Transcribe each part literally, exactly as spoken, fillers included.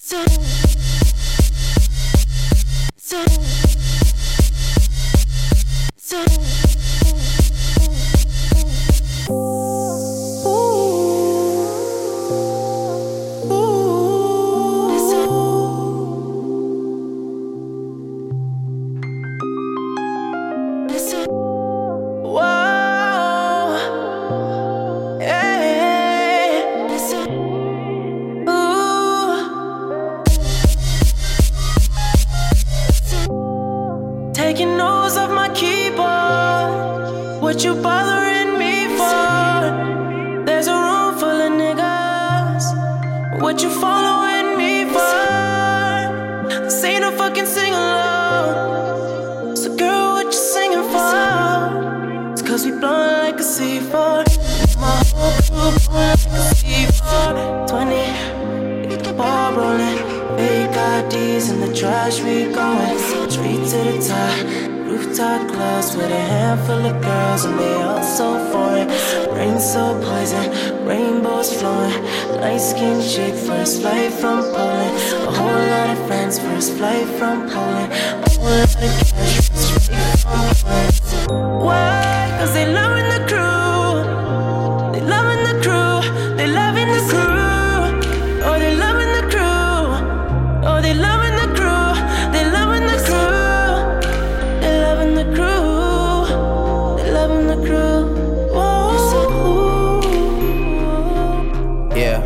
Taking notes off my keyboard. What you bothering me for? There's a room full of niggas. What you following me for? This ain't no fucking sing-along. So girl, what you singing for? It's cause we blowin' like a C four. My whole crew blowin' like a C four. Twenty, get the ball rollin'. Fake I Ds in the trash, we going straight to the top. Rooftop clubs with a handful of girls, and they all so foreign. Rain so poison, rainbows flowing. Light skinned chick, first flight from Poland. A whole lot of friends, first flight from Poland. A whole lot of cash, straight from Poland. Why? Cause they loving the crew. They loving the crew. They loving the crew. Oh, they loving the crew. Oh, they loving the crew, they loving the crew, they loving the crew, they loving the crew. Whoa. Yeah.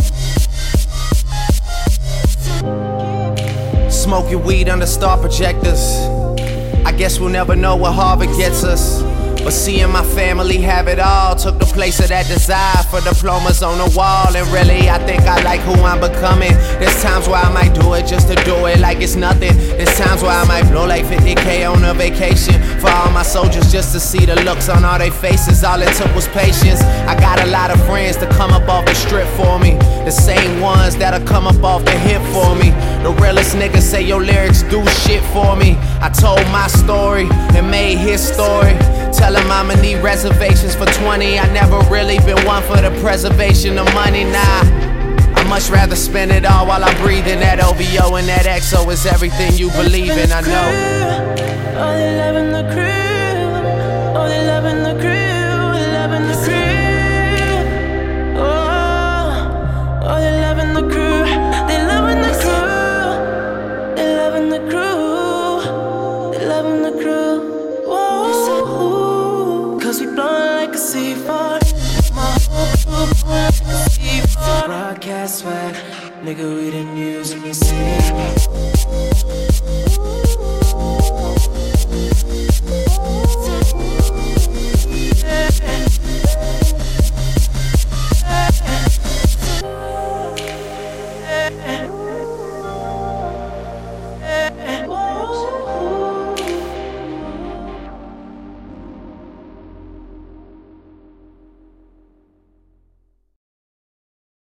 Smoking weed under star projectors. I guess we'll never know what Harvard gets us. But seeing my family have it all took the place of that desire for diplomas on the wall. And really, I think I like who I'm becoming. There's times where I might do it just to do it like it's nothing. There's times where I might blow like fifty K on a vacation for all my soldiers just to see the looks on all their faces. All it took was patience. I got a lot of friends to come up off the strip for me, the same ones that'll come up off the hip for me. The realest niggas say your lyrics do shit for me. I told my story and made his story. Tell him I'ma need reservations for twenty. I never really been one for the preservation of money, nah. I much rather spend it all while I'm breathing. That O V O and that X O is everything you believe in, I know. Oh, they loving the crew. Oh, they loving the crew. They loving the crew. Oh, oh, they loving the crew. They loving the crew. They loving the crew. They loving the crew. Cause we blowin' like a C four. My whole crew blowin' like a C four. Broadcast swag, nigga, we the news in the city.